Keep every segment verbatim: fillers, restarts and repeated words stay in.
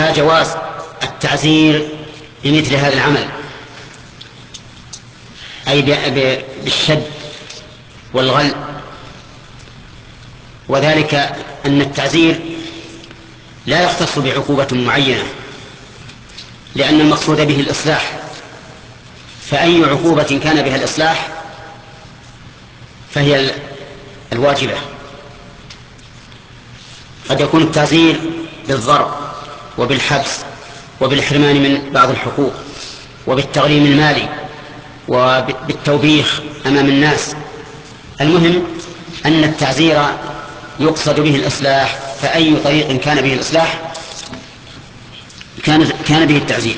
جواز التعزير بمثل هذا العمل، أي بالشد والغل، وذلك أن التعزير لا يختص بعقوبة معينة، لأن المقصود به الإصلاح، فأي عقوبة كان بها الإصلاح فهي الواجبة. قد يكون التعزير بالضرب وبالحبس وبالحرمان من بعض الحقوق وبالتغريم المالي وبالتوبيخ أمام الناس. المهم أن التعزير يقصد به الإصلاح، فأي طريق كان به الإصلاح كان كان به التعزير.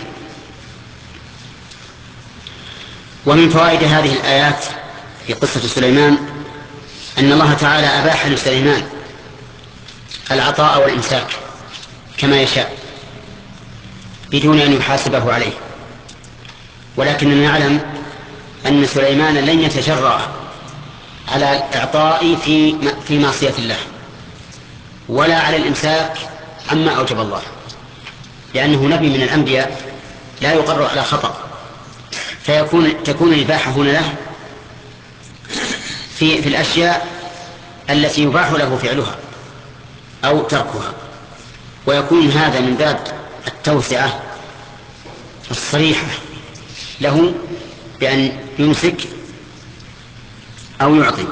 ومن فوائد هذه الآيات في قصة سليمان أن الله تعالى أباح لسليمان العطاء والإمساك كما يشاء بدون أن يحاسبه عليه، ولكننا نعلم أن سليمان لن يتجرأ على الإعطاء في في معصية الله ولا على الإمساك عما أوجب الله، لأنه نبي من الأنبياء لا يقر على خطأ، فيكون تكون الإباحة هنا له في في الأشياء التي يباح له فعلها أو تركها، ويكون هذا من باب التوسعة الصريحة له بأن يمسك أو يعطي.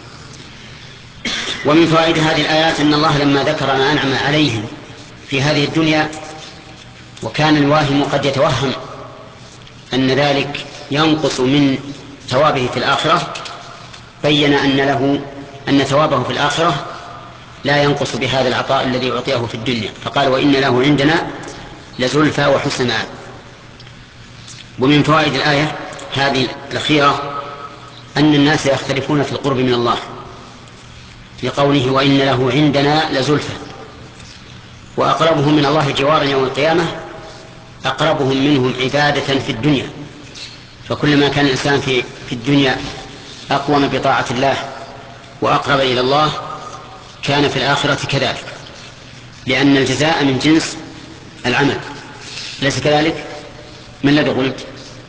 ومن فوائد هذه الآيات أن الله لما ذكر ما أنعم عليهم في هذه الدنيا، وكان الواهم قد يتوهم أن ذلك ينقص من ثوابه في الآخرة، بين أن له أن ثوابه في الآخرة لا ينقص بهذا العطاء الذي أعطيه في الدنيا، فقال وإن له عندنا لزلفى وحسن مآب. ومن فوائد الآية هذه الأخيرة أن الناس يختلفون في القرب من الله، لقوله وإن له عندنا لزلفى، وأقربهم من الله جوارا يوم القيامة أقربهم منهم عبادة في الدنيا، فكلما كان الإنسان في في الدنيا أقوم بطاعة الله وأقرب إلى الله كان في الآخرة كذلك، لأن الجزاء من جنس العمل، ليس كذلك؟ من الذي قلت؟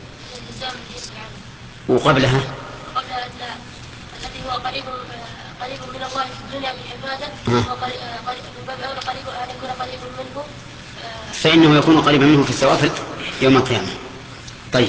وقبلها قبلها الذي هو قريب قريب من الله في الدنيا بالعبادة، وقريب قريب أن يكون قريب منه فإنه يكون قريبا منه في الثواب يوم القيامة. طيب،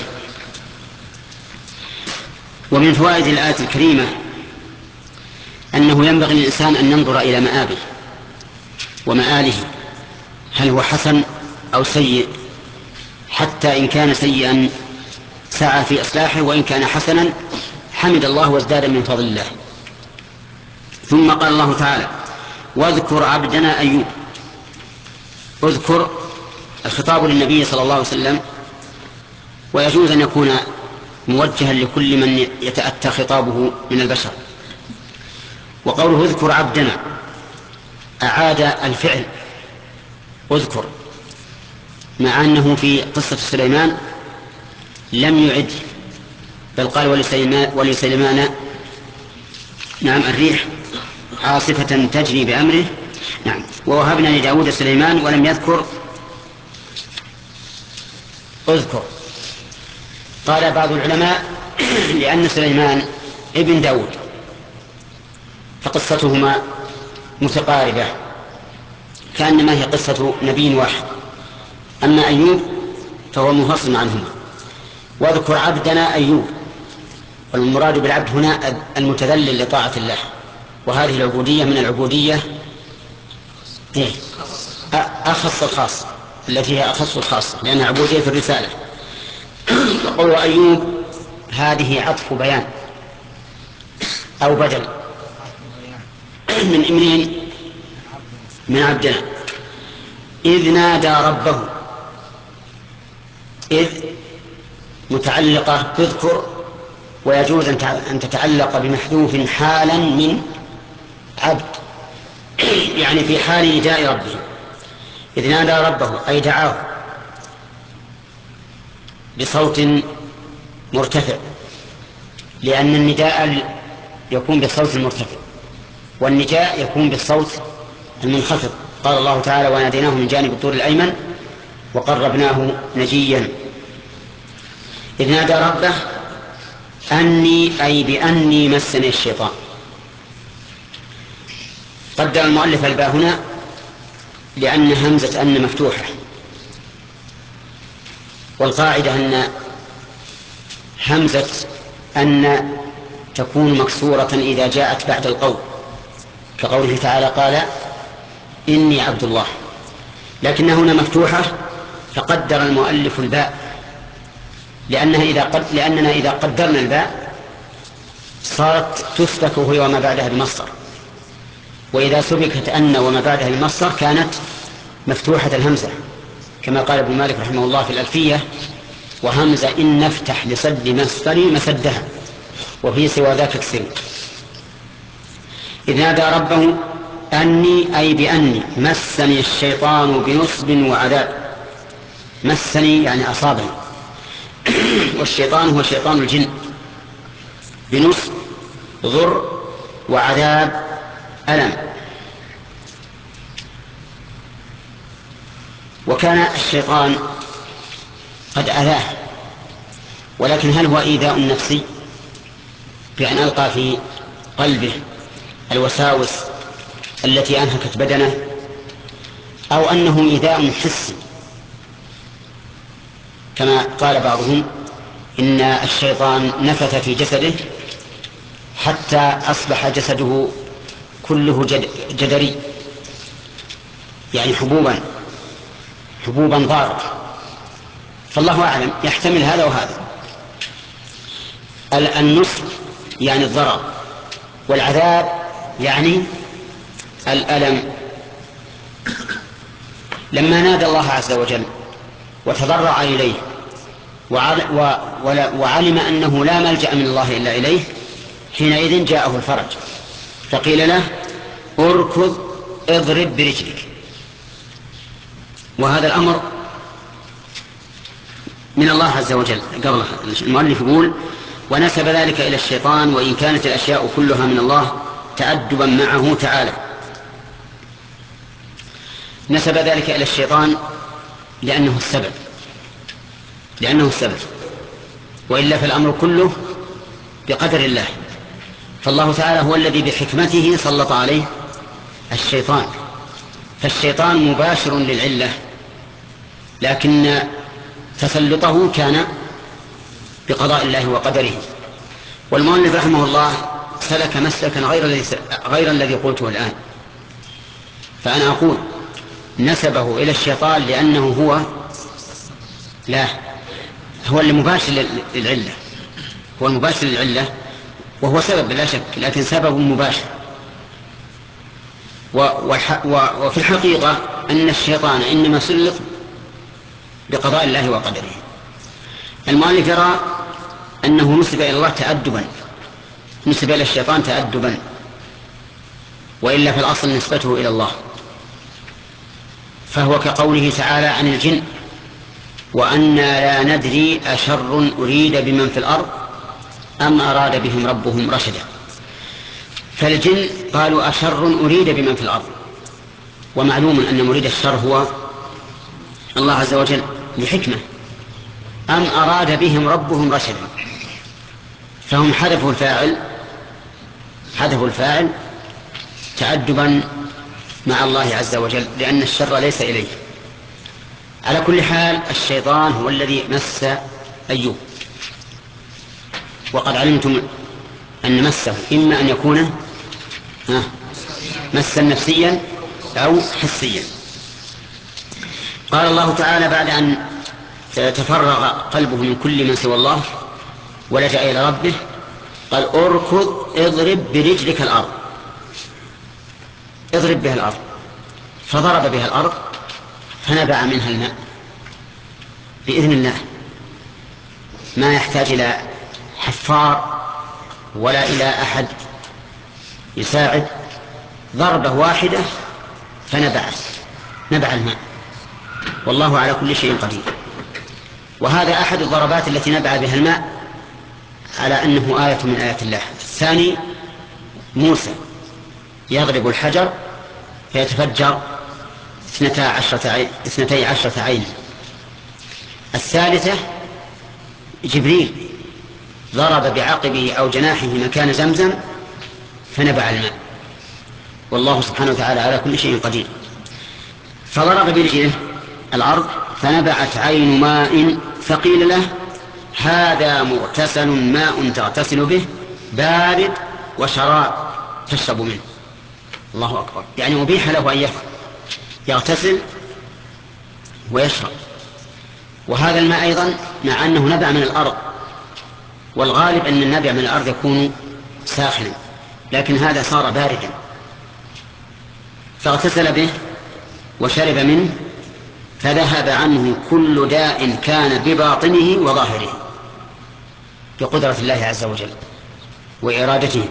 ومن فوائد الآية الكريمة أنه ينبغي للإنسان أن ينظر إلى مآبه ومآله، هل هو حسن أو سيء، حتى إن كان سيئا سعى في إصلاحه، وإن كان حسنا حمد الله وازداد من فضل الله. ثم قال الله تعالى واذكر عبدنا أيوب. اذكر الخطاب للنبي صلى الله عليه وسلم، ويجوز أن يكون موجها لكل من يتأتى خطابه من البشر. وقوله اذكر عبدنا أعاد الفعل اذكر، مع أنه في قصة سليمان لم يعد، بل قال ولسليمان, ولسليمان نعم الريح عاصفة تجري بأمره، نعم ووهبنا لداود سليمان، ولم يذكر اذكر. قال بعض العلماء لأن سليمان ابن داود فقصتهما متقاربة، كأنما هي قصة نبي واحد، أما أيوب فهو منفصل عنهما. واذكر عبدنا أيوب، والمراد بالعبد هنا المتذلل لطاعة الله، وهذه العبودية من العبودية إيه؟ أخص الخاص، التي هي أخص الخاص لأنها عبودية في الرسالة. وقول أيوب هذه عطف بيان أو بدل من إمرين من عبدنا إذ نادى ربه. إذ متعلقة تذكر، ويجوز أن تتعلق بمحذوف حالا من عبد، يعني في حال نداء ربه. إذ نادى ربه أي دعاه بصوت مرتفع، لأن النداء يكون بالصوت المرتفع والنداء يكون بالصوت المنخفض. قال الله تعالى وناديناه من جانب الطور الأيمن وقربناه نجيا إذ نادى ربه أني أي بأني مسني الشيطان. قدر المؤلف الباء هنا لأن همزة أن مفتوحة، والقاعدة أن همزة أن تكون مكسورة إذا جاءت بعد القول، كقوله تعالى قال إني عبد الله، لكنها هنا مفتوحة فقدر المؤلف الباء لأنها إذا قد لأننا إذا قدرنا الباء صارت تسبك هي وما بعدها بمصدر، وإذا سبكت أن وما بعدها بمصدر كانت مفتوحة الهمزة، كما قال ابن مالك رحمه الله في الألفية: وهمزة إن نفتح لصد مصدري مسدها وفي سوى ذاك اكسر. إذ نادى ربه أني أي بأني مسني الشيطان بنصب وعذاب. مسني يعني أصابني، والشيطان هو شيطان الجن، بنصب ضر وعذاب ألم. وكان الشيطان قد أذاه، ولكن هل هو إيذاء نفسي بأن ألقى في قلبه الوساوس التي أنهكت بدنه، أو أنه إيذاء حسي كما قال بعضهم إن الشيطان نفث في جسده حتى أصبح جسده كله جدري، يعني حبوبا حبوبا ضارة، فالله أعلم، يحتمل هذا وهذا. النصب يعني الضرر، والعذاب يعني الألم. لما نادى الله عز وجل وتضرع إليه وعلم أنه لا ملجأ من الله إلا إليه، حينئذ جاءه الفرج، فقيل له اركض اضرب برجلك. وهذا الأمر من الله عز وجل. قبل المؤلف يقول ونسب ذلك إلى الشيطان، وإن كانت الأشياء كلها من الله تأدبا معه تعالى. نسب ذلك إلى الشيطان لأنه السبب لأنه السبب وإلا فالأمر كله بقدر الله، فالله تعالى هو الذي بحكمته سلط عليه الشيطان، فالشيطان مباشر للعلة، لكن تسلطه كان بقضاء الله وقدره. والمؤلف رحمه الله سلك مسلكا غير الذي غير الذي قلته الآن، فأنا أقول نسبه إلى الشيطان لأنه هو لا هو المباشر للعلة، هو المباشر للعلة وهو سبب بلا شك، لكن سبب مباشر. وفي الحقيقة أن الشيطان إنما سلط بقضاء الله وقدره. المؤلف يرى أنه نسب إلى الله تأدبا، نسب إلى الشيطان تأدبا، وإلا في الأصل نسبته إلى الله، فهو كقوله تعالى عن الجن وأنا لا ندري أشر أريد بمن في الأرض أم أراد بهم ربهم رشدا. فالجن قالوا أشر أريد بمن في الأرض، ومعلوم أن مريد الشر هو الله عز وجل لحكمة، أم أراد بهم ربهم رشدا، فهم حذفوا الفاعل حذفوا الفاعل تأدبا مع الله عز وجل، لأن الشر ليس إليه. على كل حال الشيطان هو الذي مس أيوب، وقد علمتم أن مسه إما أن يكون مسا نفسيا أو حسيا. قال الله تعالى بعد أن تفرغ قلبه من كل من سوى الله ولجأ إلى ربه قال اركض اضرب برجلك الأرض، اضرب بها الأرض، فضرب بها الأرض فنبع منها الماء بإذن الله، ما يحتاج إلى حفار ولا إلى أحد يساعد، ضربة واحدة فنبعت نبع الماء، والله على كل شيء قدير. وهذا أحد الضربات التي نبع بها الماء على أنه آية من آيات الله. الثاني موسى يضرب الحجر فيتفجر اثنتي عشرة عين الثالثة جبريل ضرب بعقبه أو جناحه مكان زمزم فنبع الماء، والله سبحانه وتعالى على كل شيء قدير. فضرب برجله الأرض فنبعت عين ماء فقيل له هذا مغتسل ماء تغتسل به بارد وشراب تشرب منه. الله أكبر، يعني أبيح له أن يغتسل ويشرب. وهذا الماء أيضا مع أنه نبع من الأرض، والغالب أن النبع من الأرض يكون ساخنا، لكن هذا صار باردا فاغتسل به وشرب منه فذهب عنه كل داء كان بباطنه وظاهره بقدرة الله عز وجل وإرادته.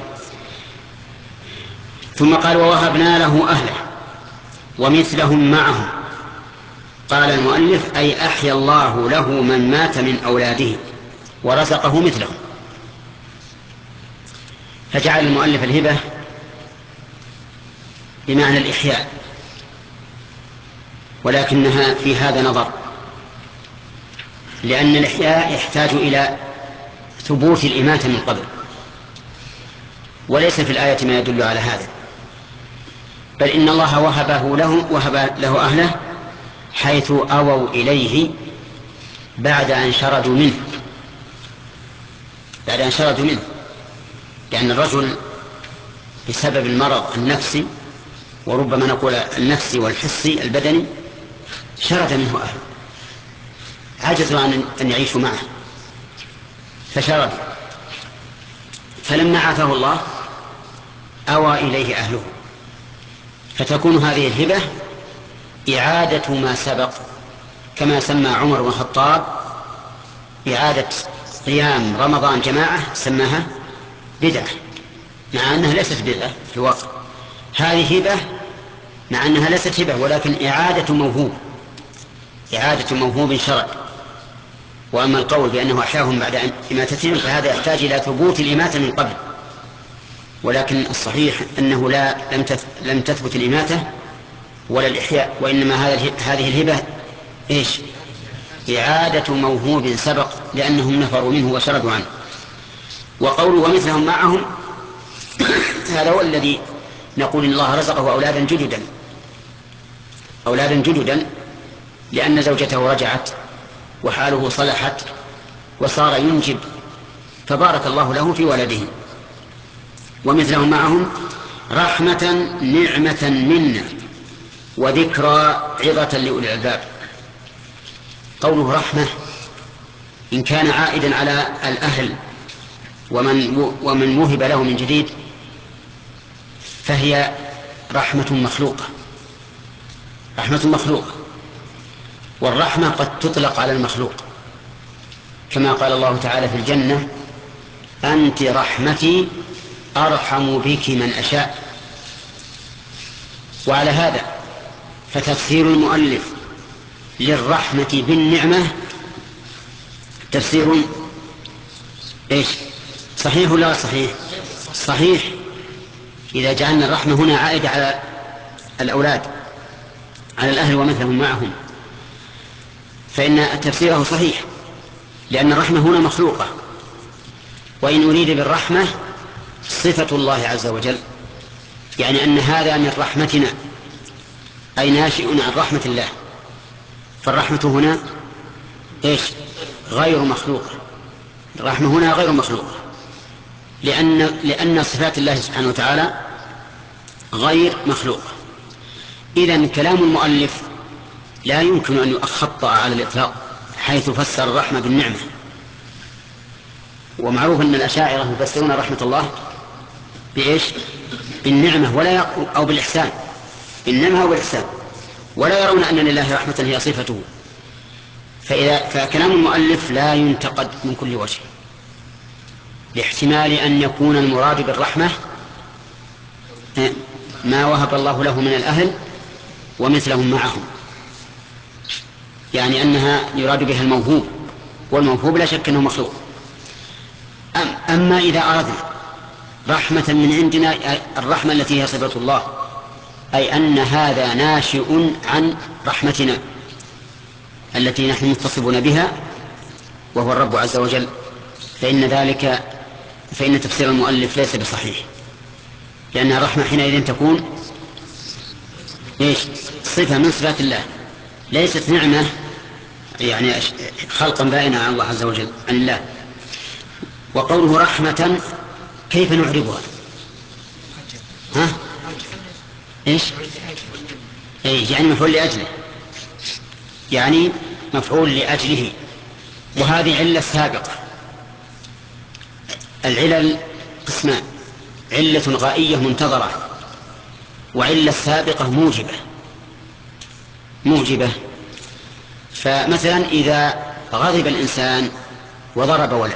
ثم قال ووهبنا له أهله ومثلهم معهم. قال المؤلف أي أحيا الله له من مات من أولاده ورزقه مثلهم. فجعل المؤلف الهبة بمعنى الإحياء، ولكنها في هذا نظر، لأن الإحياء يحتاج إلى ثبوت الإماتة من قبل، وليس في الآية ما يدل على هذا، بل إن الله وهبه له وهب له أهله حيث أووا إليه بعد أن شردوا منه بعد أن شردوا منه لأن الرجل بسبب المرض النفسي، وربما نقول النفسي والحسي البدني، شرد منه أهله، عجزوا عن أن يعيشوا معه فشرد. فلما عافاه الله أوى إليه أهله، فتكون هذه الهبة إعادة ما سبق، كما سمى عمر بن الخطاب إعادة قيام رمضان جماعة سماها بدعة، مع أنها ليست بدعة في الواقع. هذه هبة مع أنها ليست هبة، ولكن إعادة موهوب إعادة موهوب شرع. وأما القول بأنه أحياهم بعد إماتتهم فهذا يحتاج إلى ثبوت الإماتة من قبل، ولكن الصحيح أنه لا لم تثبت الإماتة ولا الإحياء، وإنما هذه الهبة إيش؟ إعادة موهوب سبق لأنهم نفروا منه وشردوا عنه. وقولوا ومثلهم معهم هذا هو الذي نقول إن الله رزقه أولادا جددا أولادا جددا لأن زوجته رجعت وحاله صلحت وصار ينجب، فبارك الله له في ولده. ومثلهم معهم رحمة نعمة منا وذكرى عظة لأولي الألباب. قوله رحمة إن كان عائدا على الأهل ومن ومن وهب له من جديد فهي رحمة مخلوقة رحمة مخلوقة والرحمة قد تطلق على المخلوق، كما قال الله تعالى في الجنة أنت رحمتي أرحم بك من أشاء. وعلى هذا فتفسير المؤلف للرحمة بالنعمة تفسير إيش؟ صحيح ولا صحيح؟ صحيح إذا جعلنا الرحمة هنا عائدة على الأولاد على الأهل ومثلهم معهم، فإن تفسيره صحيح، لأن الرحمة هنا مخلوقة، وإن أريد بالرحمة صفة الله عز وجل، يعني أن هذا من رحمتنا أي ناشئ عن رحمة الله. فالرحمة هنا إيش؟ غير مخلوقة الرحمة هنا غير مخلوقة لأن, لأن صفات الله سبحانه وتعالى غير مخلوقة. إذن كلام المؤلف لا يمكن أن يخطأ على الإطلاق حيث فسر الرحمة بالنعمة. ومعروف أن الأشاعرة يفسرون رحمة الله بإيش؟ بالنعمة ولا ي... أو بالإحسان، بالنعمة أو بالإحسان، ولا يرون أن لله رحمة هي صفته. فإذا فكلام المؤلف لا ينتقد من كل وجه، لاحتمال أن يكون المراد بالرحمة ما وهب الله له من الأهل ومثلهم معهم، يعني أنها يراد بها الموهوب، والموهوب لا شك أنه مخلوق. أم أما إذا أردنا رحمة من عندنا الرحمة التي هي صفة الله، أي أن هذا ناشئ عن رحمتنا، التي نحن متصفون بها وهو الرب عز وجل، فإن ذلك فإن تفسير المؤلف ليس بصحيح، لأن الرحمة حينئذ تكون إيش؟ صفة من صفات الله، ليست نعمة يعني خلقا بائنا عن الله عز وجل عن الله. وقوله رحمة كيف نعربها؟ ها؟ إيش؟ إيش يعني مفعول لأجله، يعني مفعول لأجله. وهذه علة سابقة. العلل قسمان: علة غائية منتظرة، وعلة سابقة موجبة موجبة فمثلا إذا غضب الإنسان وضرب ولده،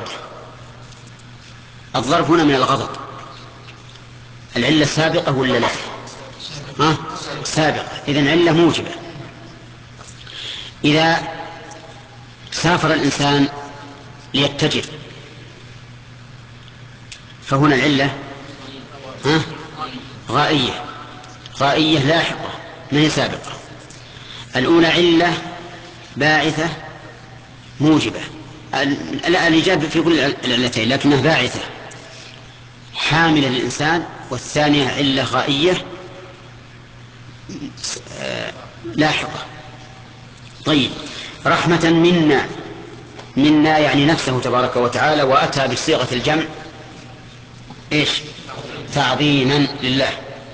الضرب هنا من الغضب، العلة السابقة ولا لا؟ ها؟ سابقة، إذن علة موجبة. إذا سافر الإنسان ليتجر فهنا العلة ها؟ غائية غائية لاحقة ما هي سابقة. الأولى علة باعثة موجبة، الإجابة في كل العلتين لكنها باعثة حاملة للإنسان، والثانية علة غائية لاحقة. طيب، رحمة منا، منا يعني نفسه تبارك وتعالى، وأتى بصيغة الجمع إيش؟ تعظيما لله.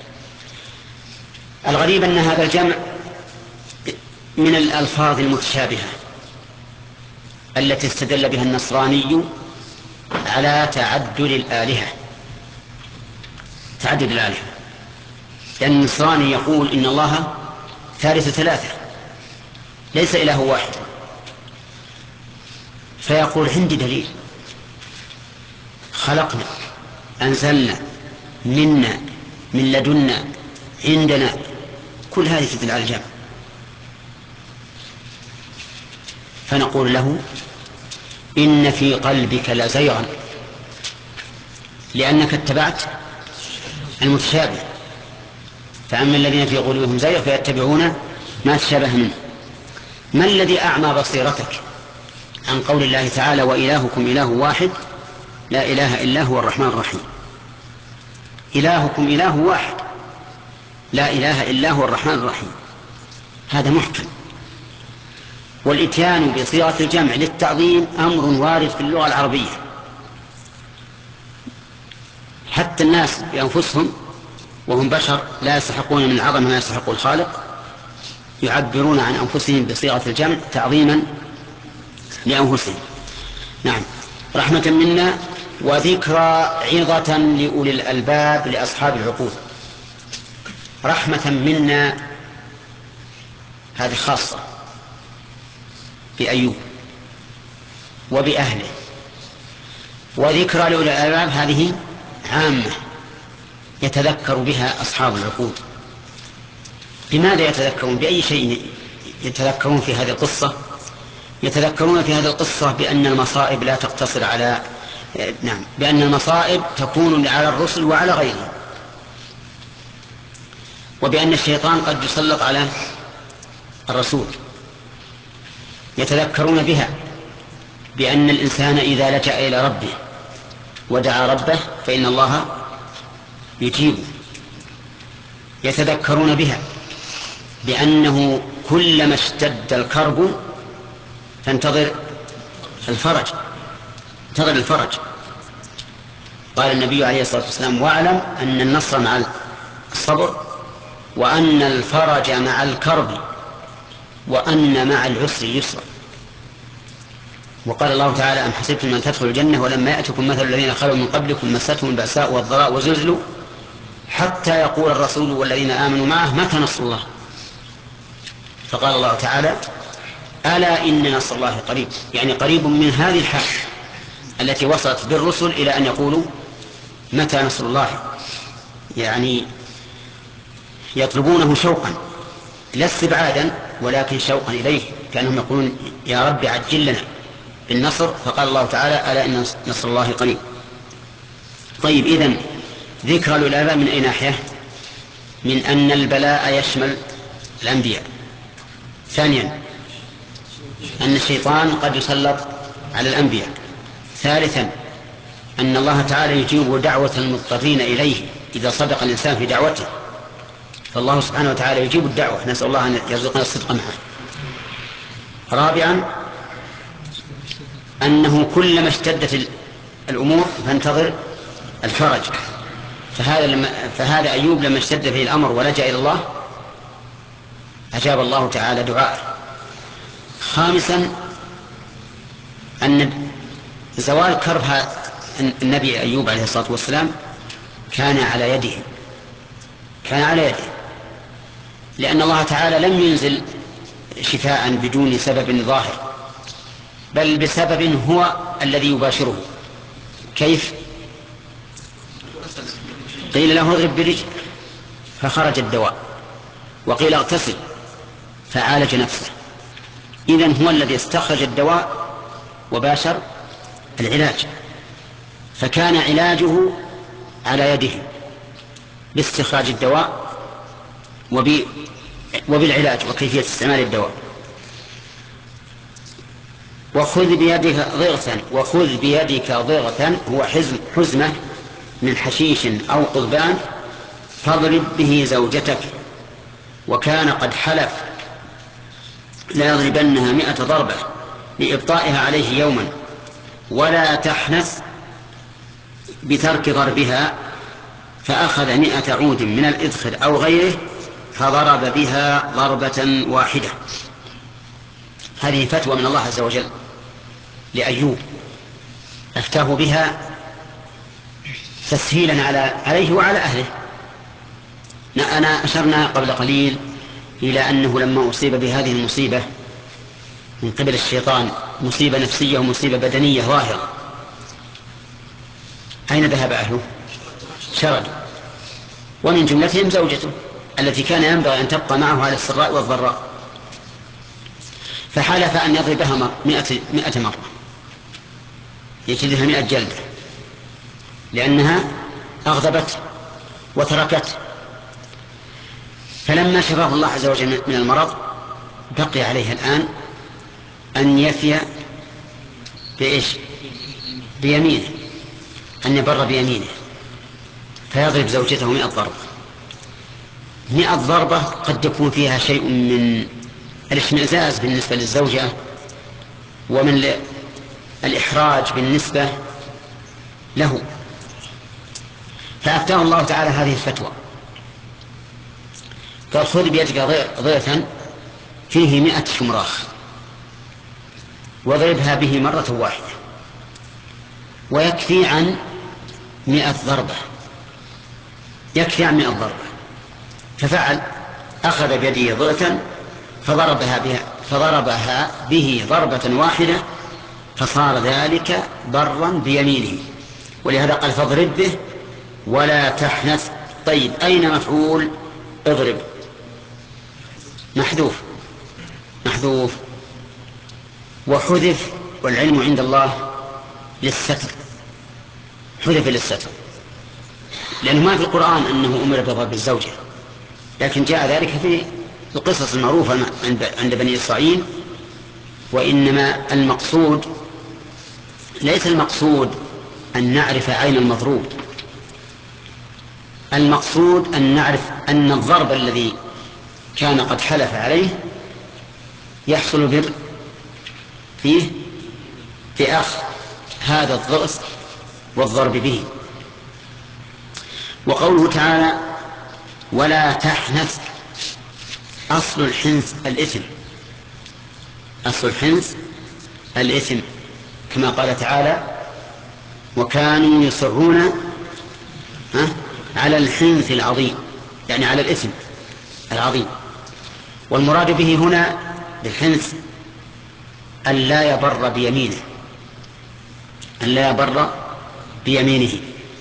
الغريب أن هذا الجمع من الألفاظ المتشابهة التي استدل بها النصراني على تعدد الآلهة تعدد الآلهة لأن النصراني يقول إن الله ثالث ثلاثة ليس إله واحد، فيقول عندي دليل: خلقنا، أنزلنا، منا، من لدنا، عندنا، كل هذه تدل على الجمع. فنقول له: إن في قلبك لزيغا، لأنك اتبعت المتشابه. فأما الذين في قلوبهم زيغ فيتبعون ما تشابه منه. ما الذي أعمى بصيرتك عن قول الله تعالى: وإلهكم إله واحد لا إله إلا هو الرحمن الرحيم؟ إلهكم إله واحد لا إله إلا هو الرحمن الرحيم، هذا محكم. والإتيان بصيغة الجمع للتعظيم أمر وارد في اللغة العربية، حتى الناس بأنفسهم وهم بشر لا يستحقون من العظمة ما يستحق الخالق، يعبرون عن أنفسهم بصيغة الجمع تعظيما لأنفسهم. نعم، رحمة منا وذكرى عظة لأولي الألباب لأصحاب العقول. رحمة منا هذه خاصة بأيوب وبأهله، وذكرى لأولي الألباب هذه عامة يتذكر بها أصحاب العقول. لماذا يتذكرون؟ بأي شيء يتذكرون في هذه القصة؟ يتذكرون في هذه القصة بأن المصائب لا تقتصر على نعم بأن المصائب تكون على الرسل وعلى غيرهم، وبأن الشيطان قد يسلط على الرسول. يتذكرون بها بأن الإنسان إذا لجأ إلى ربه ودعا ربه فإن الله يجيبه. يتذكرون بها بأنه كلما اشتد الكرب فانتظر الفرج انتظر الفرج. قال النبي عليه الصلاة والسلام: واعلم أن النصر مع الصبر، وأن الفرج مع الكرب، وأن مع العسر يسرا. وقال الله تعالى: أم حسبتم أن تدخلوا الجنة ولما يأتكم مثل الذين خلوا من قبلكم مستهم البأساء والضراء وزلزلوا حتى يقول الرسول والذين آمنوا معه متى نصر الله. فقال الله تعالى: ألا إن نصر الله قريب، يعني قريب من هذه الحال التي وصلت بالرسل إلى أن يقولوا متى نصر الله، يعني يطلبونه شوقا لا استبعادا ولكن شوقا إليه، كانهم يقولون: يا رب عجل لنا بالنصر. فقال الله تعالى: ألا إن نصر الله قريب. طيب، إذن ذكر للآباء من أي ناحية؟ من أن البلاء يشمل الأنبياء. ثانيا أن الشيطان قد يسلط على الأنبياء. ثالثا أن الله تعالى يجيب دعوة المضطرين إليه إذا صدق الإنسان في دعوته، فالله سبحانه وتعالى يجيب الدعوة، نسأل الله أن يرزقنا الصدق معه. رابعا أنه كلما اشتدت الأمور فانتظر الفرج، فهذا, لما فهذا أيوب لما اشتد فيه الأمر ولجأ إلى الله أجاب الله تعالى دعاءه. خامسا أن زوال كرب النبي أيوب عليه الصلاة والسلام كان على يده كان على يده لأن الله تعالى لم ينزل شفاء بدون سبب ظاهر، بل بسبب هو الذي يباشره. كيف؟ قيل له اضرب برجلك فخرج الدواء، وقيل اغتسل فعالج نفسه. إذن هو الذي استخرج الدواء وباشر العلاج، فكان علاجه على يده باستخراج الدواء وبالعلاج وكيفية استعمال الدواء. وخذ بيدك ضغثا وخذ بيدك ضغثا هو حزمة من حشيش أو قضبان فاضرب به زوجتك، وكان قد حلف لا يضربنها مئة ضربة لإبطائها عليه يوما، ولا تحنث بترك ضربها، فأخذ مئة عود من الإذخر أو غيره فضرب بها ضربة واحدة. هذه فتوى من الله عز وجل لأيوب أفتاه بها تسهيلا على عليه وعلى أهله. أنا أشرنا قبل قليل إلى أنه لما أصيب بهذه المصيبة من قبل الشيطان، مصيبة نفسية ومصيبة بدنية ظاهرة، أين ذهب أهله؟ شردوا، ومن جملتهم زوجته التي كان ينبغي أن تبقى معه على السراء والضراء، فحلف أن يضربها مئة, مئة مرة يجلدها مئة جلدة لأنها أغضبت وتركت. فلما شفاه الله عز وجل من المرض بقي عليه الآن أن يفي بإيش؟ بيمينه، أن يبر بيمينه فيضرب زوجته مئة ضربة. مئة ضربة قد يكون فيها شيء من الاشمئزاز بالنسبة للزوجة ومن الإحراج بالنسبة له، فأفتاه الله تعالى هذه الفتوى، قال خذ بيدك ضغثا فيه مئة شمراخ واضربها به مرة واحدة ويكفي عن مئة ضربة، يكفي عن مئة ضربة. ففعل، أخذ بيده ضغثا فضربها بها فضربها به ضربة واحدة فصار ذلك برا بيمينه، ولهذا قال فاضرب به ولا تحنث. طيب أين مفعول اضرب؟ محذوف محذوف وحذف، والعلم عند الله للستر، حذف للستر، لأنه ما في القرآن أنه أمر بضرب الزوجة، لكن جاء ذلك في القصص المعروفة عند بني إسرائيل. وإنما المقصود ليس المقصود أن نعرف عين المضروب، المقصود أن نعرف أن الضرب الذي كان قد حلف عليه يحصل بر فيه بأخذ هذا الضغط والضرب به. وقوله تعالى ولا تحنث، أصل الحنث الإثم، أصل الحنث الإثم كما قال تعالى وكانوا يصرون على الحنث العظيم، يعني على الإثم العظيم. والمراد به هنا بالحنث أن لا يبر بيمينه، أن لا يبر بيمينه.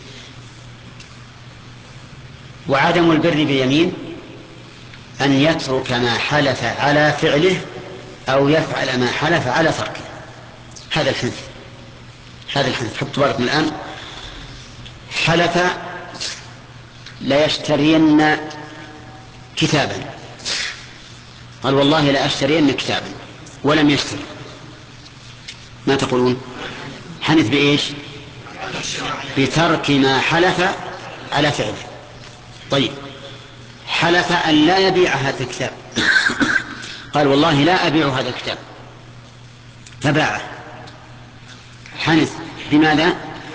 وعدم البر بيمين أن يترك ما حلف على فعله أو يفعل ما حلف على تركه، هذا الحنث، هذا الحنث. حط بالكم الآن، حلف لا يشترين كتابا، قال والله لا أشترين كتابا، ولم يشتري، ما تقولون؟ حنث بإيش؟ بترك ما حلف على فعله. طيب، حلف أن لا يبيع هذا الكتاب، قال والله لا أبيع هذا الكتاب، فباعه، حنث بماذا؟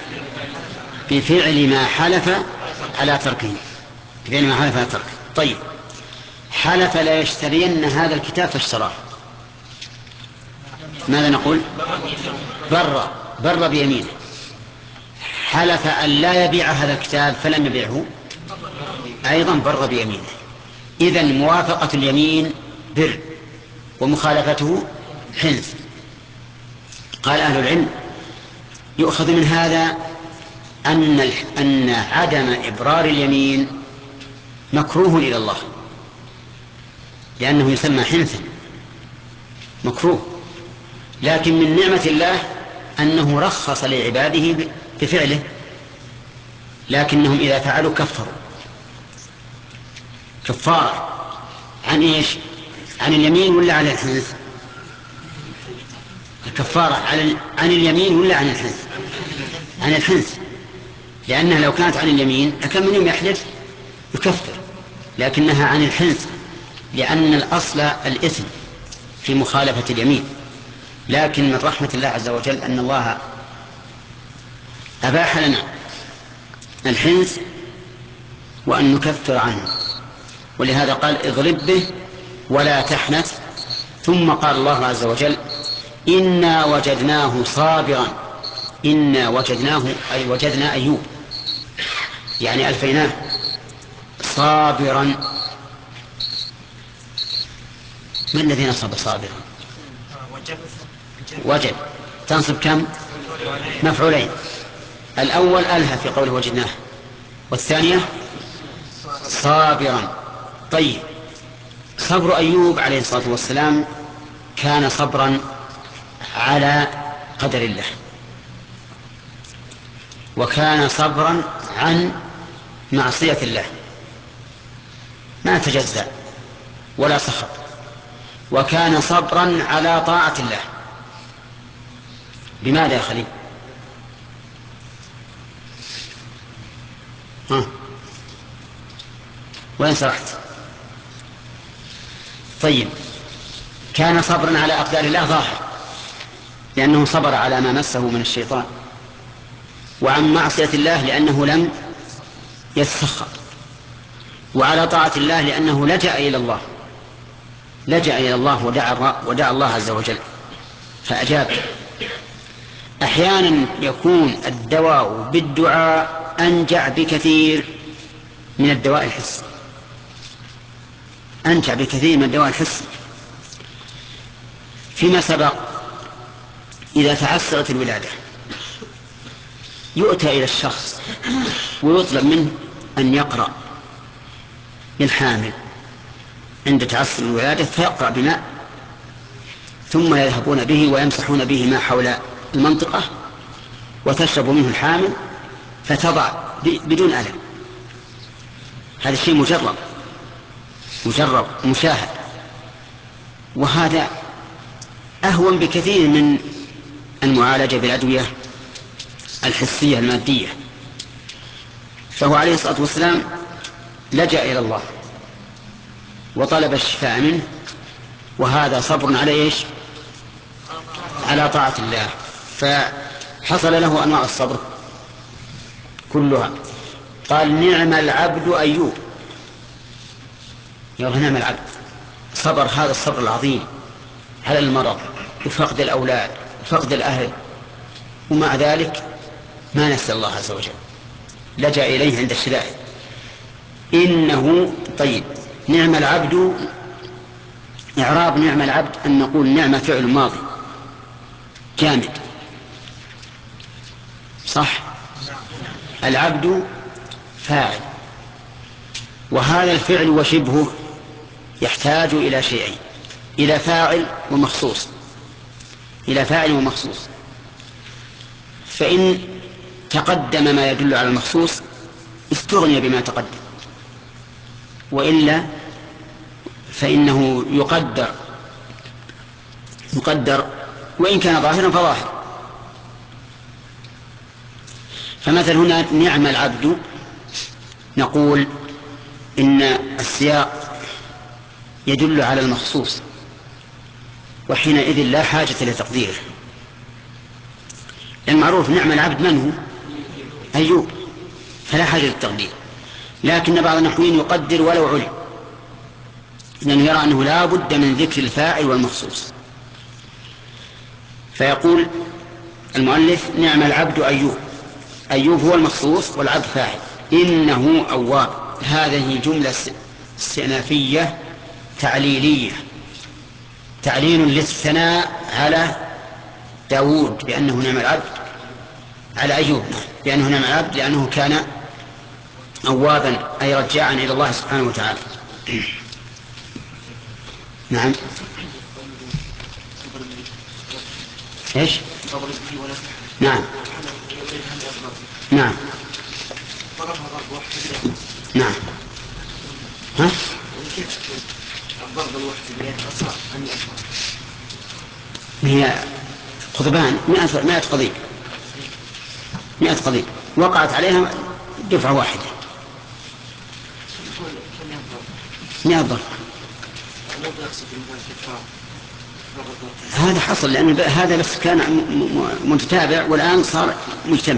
بفعل ما حلف على تركه، بفعل ما حلف على تركه. طيب، حلف لا يشترين هذا الكتاب فاشتراه، ماذا نقول؟ بر بر بيمينه. حلف أن لا يبيع هذا الكتاب فلم يبيعه، أيضا بر بيمينه. إذن موافقة اليمين بر، ومخالفته حنث. قال أهل العلم يؤخذ من هذا أن أن عدم إبرار اليمين مكروه إلى الله، لأنه يسمى حنثا مكروه، لكن من نعمة الله أنه رخص لعباده بفعله، لكنهم إذا فعلوا كفروا كفارة عن إيش؟ عن اليمين ولا عن الحنث؟ الكفارة عن اليمين ولا عن الحنث؟ عن الحنث، لأنها لو كانت عن اليمين لكان من يوم يحلف يكفر، لكنها عن الحنث لأن الأصل الإثم في مخالفة اليمين. لكن من رحمة الله عز وجل أن الله أباح لنا الحنث وأن نكفر عنه، ولهذا قال اضرب به ولا تحنث. ثم قال الله عز وجل إنا وجدناه صابرا، إنا وجدناه أي وجدنا أيوب، يعني ألفيناه صابرا. من الذي نصب صابرا؟ وجد تنصب كم؟ مفعولين، الأول ألها في قوله وجدناه، والثانية صابرا. طيب، صبر أيوب عليه الصلاة والسلام كان صبرا على قدر الله، وكان صبرا عن معصية الله، ما تجزأ ولا سخط، وكان صبرا على طاعة الله. بماذا يا خليل؟ ها، وين سرحت؟ طيب، كان صبرا على أقدار الله ظاهر، لأنه صبر على ما مسه من الشيطان، وعن معصية الله لأنه لم يتسخط، وعلى طاعة الله لأنه لجأ إلى الله، لجأ إلى الله ودعا, ودعا الله عز وجل فأجاب. أحيانا يكون الدواء بالدعاء أنجع بكثير من الدواء الحسي، أنجع بكثير من الدواء الحسي. فيما سبق إذا تعسرت الولادة يؤتى إلى الشخص ويطلب منه أن يقرأ للحامل عند تعسر الولادة، فيقرأ بماء، ثم يذهبون به ويمسحون به ما حول المنطقة، وتشرب منه الحامل فتضع بدون ألم. هذا الشيء مجرب مجرب مشاهد، وهذا أهون بكثير من المعالجة بالأدوية الحسية المادية. فهو عليه الصلاة والسلام لجأ إلى الله وطلب الشفاء منه، وهذا صبر على إيش؟ على طاعة الله، فحصل له أنواع الصبر كلها. قال نعم العبد أيوب، يا نعم العبد، صبر هذا الصبر العظيم على المرض وفقد الأولاد وفقد الأهل، ومع ذلك ما نسى الله عز وجل، لجأ إليه عند الشدائد. إنه طيب، نعم العبد، إعراب نعم العبد أن نقول نعم فعل ماضي جامد، صح؟ العبد فاعل، وهذا الفعل وشبهه يحتاج إلى شيئين، إلى فاعل ومخصوص، إلى فاعل ومخصوص. فإن تقدم ما يدل على المخصوص استغني بما تقدم، وإلا فإنه يقدر مقدر، وإن كان ظاهرا فظاهر. فمثل هنا نعم العبد، نقول إن السياق يدل على المخصوص، وحينئذ لا حاجة لتقديره. المعروف نعم العبد من هو؟ أيوب، فلا حاجة للتقدير. لكن بعض النحويين يقدر ولو علم، لأنه يرى أنه لا بد من ذكر الفاعل والمخصوص. فيقول المؤلف نعم العبد أيوب، أيوب هو المخصوص والعبد فاعل. إنه أواب، هذه جملة استئنافية تعليلية، تعليل للثناء على داود بأنه نعم العبد، على أيوب بأنه نعم العبد لأنه كان أوابا أي رجاعا إلى الله سبحانه وتعالى. نعم. ايش؟ نعم نعم نعم. ها؟ هي قضبان مئة مئة قضيب، مئة قضيب وقعت عليها دفعة واحدة، مئة ضرب. هذا حصل لأن هذا بس كان متتابع والآن صار مجتمع.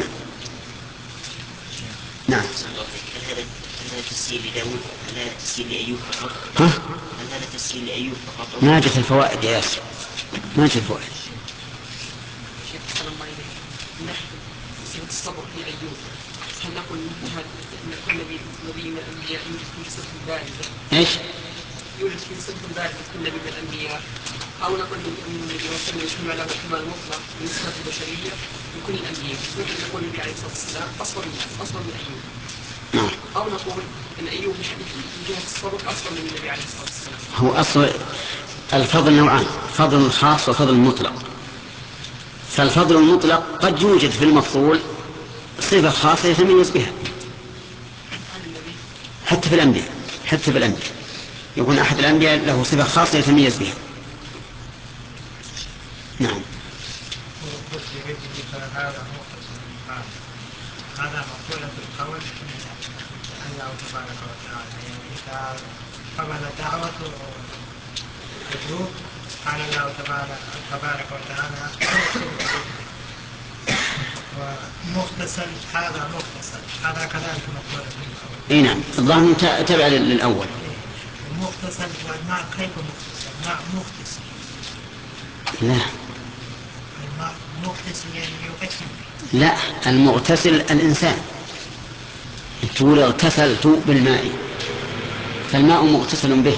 نعم. هل هذا تسجيل لداود؟ هل هذا تسجيل لأيوب فقط؟ ها؟ هل هذا تسجيل لأيوب فقط؟ ما جت الفوائد يا ياسر، ما جت الفوائد. شيخ صلى الله عليه من ناحية صفة الصبر في أيوب، هل نقول أن كل نبي نبي من الأنبياء يوجد فيه صفة بارزة؟ إيش؟ يوجد فيه صفة بارزة كل نبي من الأنبياء، أو نقول أن النبي صلى الله عليه وسلم يشمل له احتمال مطلق من صفات البشرية لكل الأنبياء، مثل نقول النبي عليه الصلاة والسلام أصبر أصبر من أيوب، أو نقول أن أيوب من جهة الصبر أصبر من النبي عليه الصلاة والسلام. هو أصل الفضل نوعان، فضل خاص وفضل مطلق. فالفضل المطلق قد يوجد في المفضول صفة خاصة يتميز بها، حتى في الأنبياء، حتى في الأنبياء يكون أحد الأنبياء له صفة خاصة يتميز بها. نعم. هذا مقولة بالقول الله تبارك وتعالى، يعني إذا قبل دعوة أيوب قال الله تبارك وتعالى ومختصر، هذا مختصر، هذا كذلك مقولة بالقول. اي نعم، الظاهر تبع للأول. مختصر والماء كيف مختصر؟ ماء مختصر. لا، الماء مختصر يعني يغسل. لا، المغتسل الإنسان، تقول اغتسلت بالماء، فالماء مغتسل به.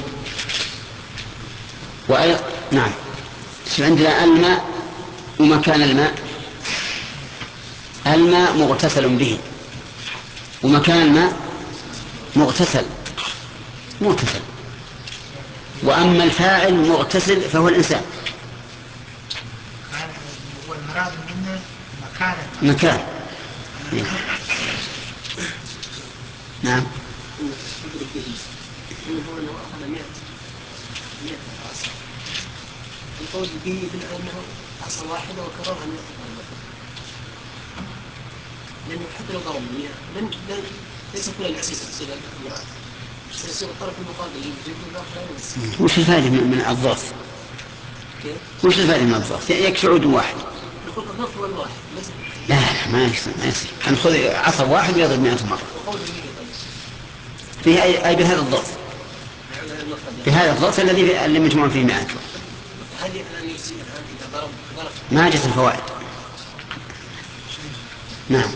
وأي... نعم. عندنا الماء ومكان الماء، الماء مغتسل به ومكان الماء مغتسل مغتسل. وأما الفاعل مغتسل فهو الإنسان. والمراد منه مكان مكان. نعم. القول به بأنه عصا واحدة وكررها مئة مرة، لأنه حتى لو ضرب مئة لن ليس كل العسيس تصير المرأة، سيصير الطرف المقابل يجيب الآخر. وش الفائدة من الضغط؟ وش الفائدة من الضغط؟ يكفي عود واحد. نقول الضغط هو الواحد. لا لا، ما يصير ما يصير. هنأخذ عصا واحد ويضرب مئة مرة. في أي أي بهذا الضغط، بهذا الضغط الذي اللي مجموع فيه مئة. هذه الآن يصير الآن إذا ضرب ضرب ما جت الفوائد. نعم.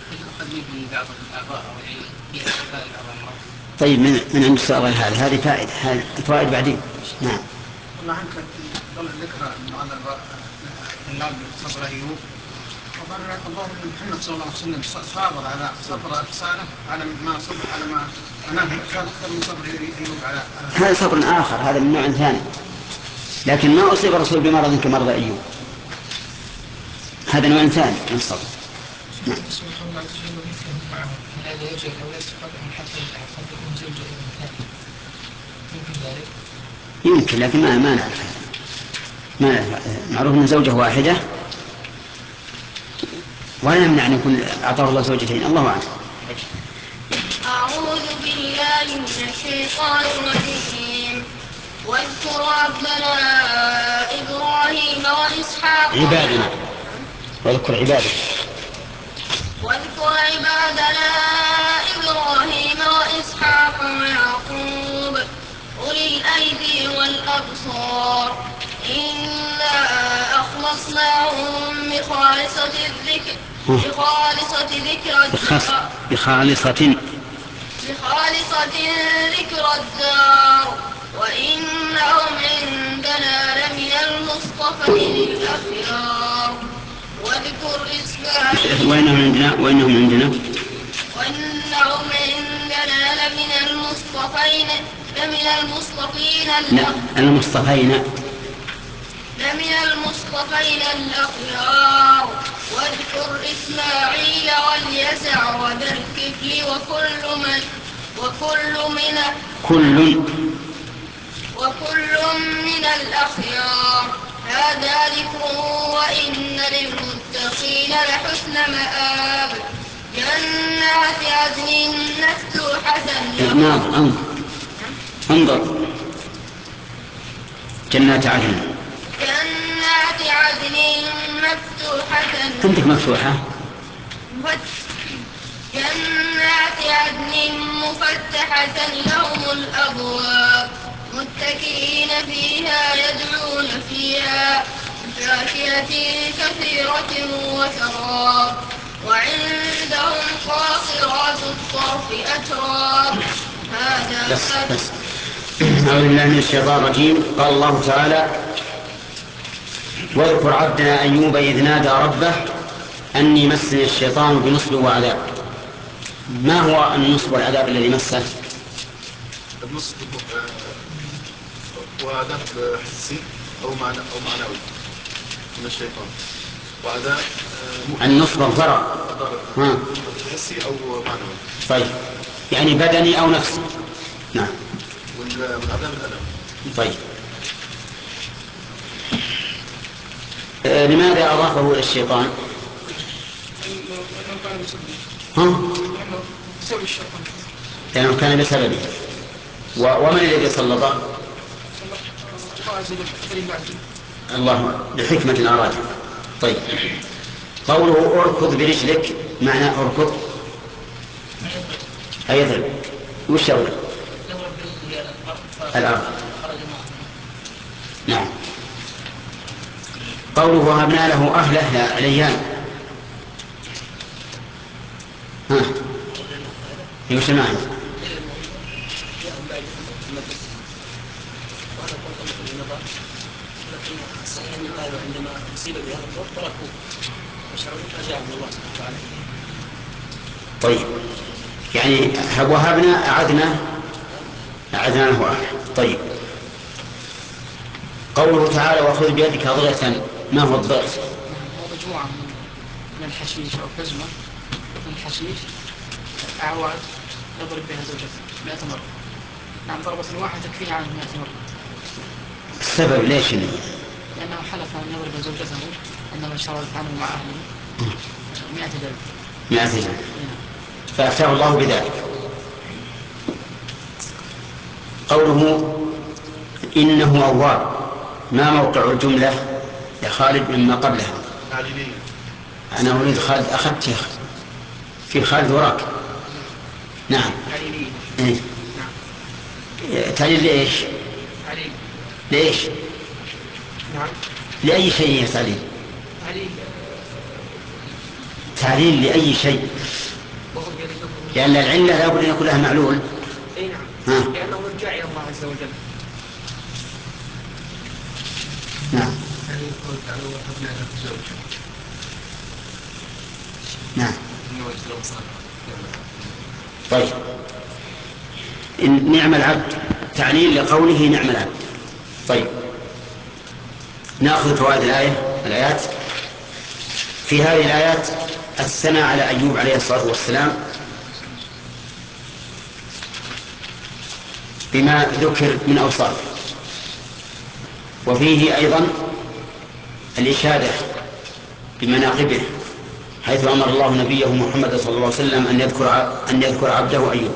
طيب من من عند السؤال هذا، هذه فائدة، هذه الفوائد بعدين. نعم. الله عنك ذكر الله صبر أيوب، وبرك الله أن محمد صلى الله عليه وسلم صابر على صبر رسالة على ما صبر على ما أنام كان أكثر من صبر أيوب على هذا صبر آخر، هذا من نوع ثاني، لكن ما أصيب الرسول بمرض كمرض أيوب، هذا نوع ثاني من الصبر. نعم. يمكن، لكن ما ما نعرف. ما معروف أن زوجة واحدة، ولا يمنع أن يكون أعطاه الله زوجتين، الله أعلم. أعوذ بالله من الشيطان الرجيم. واذكر عبدنا إبراهيم وإسحاق عبادنا واذكر عبادنا واذكر عبادنا إبراهيم وإسحاق ويعقوب أولي الأيدي والأبصار إنا أخلصناهم بخالصة الذكر بخالصة ذكر الدار بخالصة بخالصة ذكر الدار وإنهم عندنا لمن المصطفين الأخيار. واذكر إسماعيل وإنهم عندنا وإنهم عندنا وإنهم عندنا لمن المصطفين لمن المصطفين لا المصطفين لمن المصطفين الأخيار. واذكر إسماعيل واليسع وذا الكفل وكل من وكل من كل وكل من الأخيار. هذا ذكر وإن للمتقين لحسن مآب. جنات عدن مفتوحة لهم انظر انظر جنات عدن جنات عدن مفتوحة عندك مفتوحة جنات عدن مفتحة لهم الأبواب متكئين فيها يدعون فيها بفاكهة كثيرة وشراب. وعندهم قاصرات الطرف أتراب. هذا بس بس أعوذ بالله من الشيطان الرجيم. قال الله تعالى واذكر عبدنا أيوب إذ نادى ربه أني مسني الشيطان بنصب وعذاب. ما هو النصب والعذاب الذي مسه؟ النصب وعذاب حسي أو معنى أو معنوي من الشيطان، وعذاب النصب الضرر حسي أو معنوي. طيب يعني بدني أو نفسي. نعم. والعذاب الألم. طيب آه لماذا أضافه إلى الشيطان؟ ها؟ بسبب الشيطان. لأنه كان بسببه. ومن الذي سلطه؟ الله بحكمة أراد. طيب قوله أركض برجلك معنى أركض أي ضرب وش أول الأرض. نعم. قوله وهبنا له أهله يا عليان. ها يوش معي عندما أصيب بهذا الضر تركوه وشعروا رجاء من الله سبحانه وتعالى. طيب يعني وهبنا أعدنا أعدنا له أهله. طيب قوله تعالى وخذ بيدك ضغثا ما هو الضغث؟ هو مجموعة من الحشيش أو حزمة من الحشيش أعواد يضرب بها زوجته مئة مرة. نعم ضربة واحدة تكفيه عنه مئة مرة. السبب ليش؟ لأنه حلف أن يضرب زوجته عندما شرعت عنه مع أهله مئة جلد. مئة جلد فأفتاه الله بذلك. قوله إنه أواب ما موقع الجملة يا خالد مما قبلها؟ أنا أريد خالد أخذت في خالد وراك. نعم إيه؟ تعليل لإيش؟ ليش؟ نعم. لأي شيء تعليل؟ تعليل تعليل لأي شيء؟ لأن العلة لا بد أن يكون لها معلول. أي نعم. لأنه مرجع إلى الله عز وجل. نعم. نعم. طيب إن نعم العبد تعليل لقوله نعم العبد. طيب نأخذ فوائد الآية الآيات. في هذه الآيات الثناء على أيوب عليه الصلاة والسلام بما ذكر من أوصاف، وفيه أيضا الإشادة بمناقبه، حيث أمر الله نبيه محمد صلى الله عليه وسلم أن يذكر أن يذكر عبده أيوب.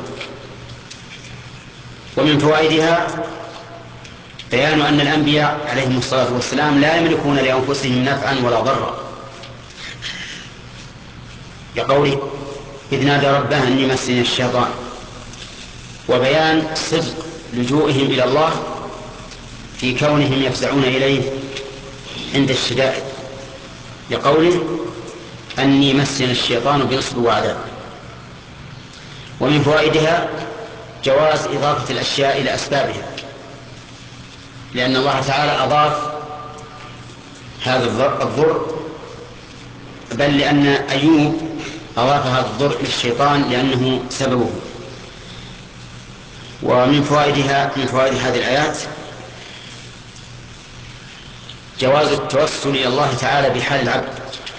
ومن فوائدها بيان أن الأنبياء عليهم الصلاة والسلام لا يملكون لأنفسهم نفعا ولا ضرا، لقوله إذ نادى ربه أني مسني الشيطان، وبيان صدق لجوئهم إلى الله في كونهم يفزعون إليه عند الشدائد، لقوله أني مسني الشيطان بنصب وعذاب. ومن فوائدها جواز إضافة الأشياء إلى أسبابها، لأن الله تعالى أضاف هذا الضر، بل لأن أيوب أضاف هذا الضر للشيطان لأنه سببه. ومن فوائدها من فوائد هذه الآيات جواز التوسل إلى الله تعالى بحال العبد،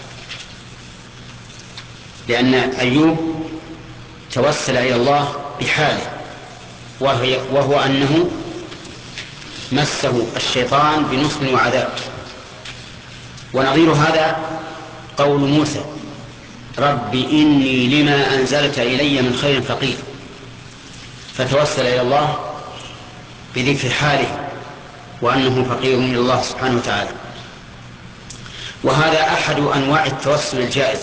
لأن أيوب توسل إلى الله بحاله، وهي وهو أنه مسه الشيطان بنصب وعذاب. ونظير هذا قول موسى رب إني لما أنزلت إلي من خير فقير، فتوسل إلى الله بذكر حاله وأنه فقير إلى الله سبحانه وتعالى. وهذا أحد أنواع التوسل الجائز.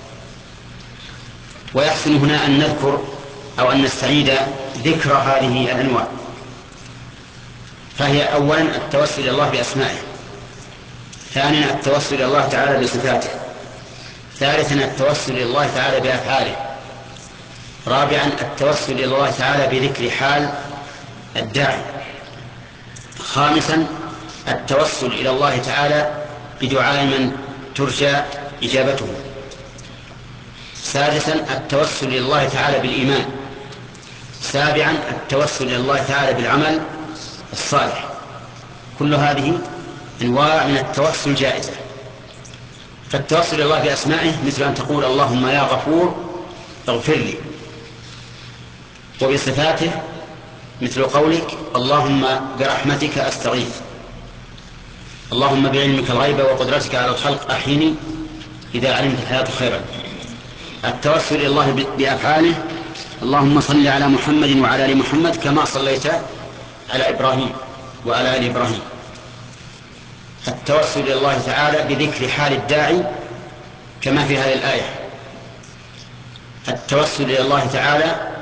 ويحسن هنا أن نذكر أو أن نستعيد ذكر هذه الأنواع. فهي أولا التوسل إلى الله بأسمائه، ثانيا التوسل إلى الله تعالى بصفاته، ثالثا التوسل إلى الله تعالى بأفعاله، رابعا التوسل إلى الله تعالى بذكر حال الداعي، خامسا التوسل إلى الله تعالى بدعاء من ترجى إجابته، سادسا التوسل إلى الله تعالى بالإيمان، سابعا التوسل إلى الله تعالى بالعمل الصالح. كل هذه أنواع من التوسل جائزة. فالتوسل إلى الله بأسمائه مثل أن تقول اللهم يا غفور اغفر لي، وبصفاته مثل قولك اللهم برحمتك أستغيث، اللهم بعلمك الغيب وقدرتك على الخلق أحيني إذا علمت الحياة خيرا. التوسل إلى الله بأفعاله اللهم صل على محمد وعلى آل محمد كما صليت على إبراهيم وعلى آل إبراهيم. التوسل إلى الله تعالى بذكر حال الداعي كما في هذه الآية. التوسل إلى الله تعالى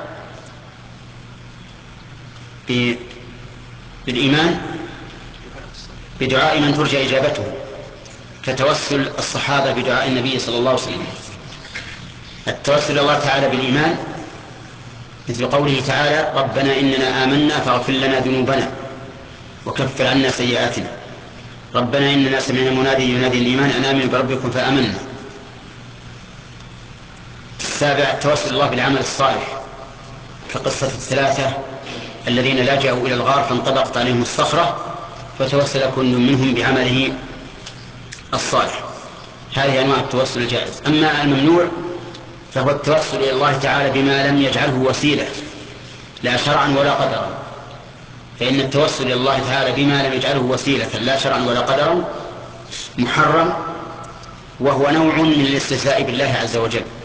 بالإيمان بدعاء من ترجى إجابته، كتوسل الصحابة بدعاء النبي صلى الله عليه وسلم. التوسل إلى الله تعالى بالإيمان مثل قوله تعالى ربنا إننا آمنا فاغفر لنا ذنوبنا وكفر عنا سيئاتنا، ربنا إننا سمعنا منادي ينادي الإيمان أن آمنوا بربكم فآمنا. السابع التوسل الله بالعمل الصالح، كقصة الثلاثة الذين لجأوا إلى الغار فانطبقت عليهم الصخرة فتوسل كل منهم بعمله الصالح. هذه أنواع التوسل الجائز. أما الممنوع فهو التوسل إلى الله تعالى بما لم يجعله وسيلة لا شرعا ولا قدرا، فإن التوسل إلى الله تعالى بما لم يجعله وسيلة لا شرعا ولا قدرا محرم، وهو نوع من الاستهزاء بالله عز وجل.